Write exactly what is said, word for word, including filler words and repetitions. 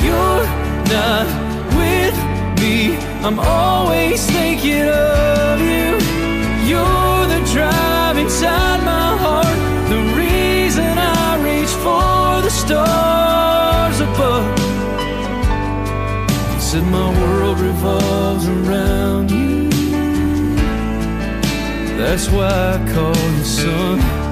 you're not with me, I'm always thinking of you. You're the drive inside my heart, the reason I reach for the stars above. Said my world revolves around you, that's why I call you son.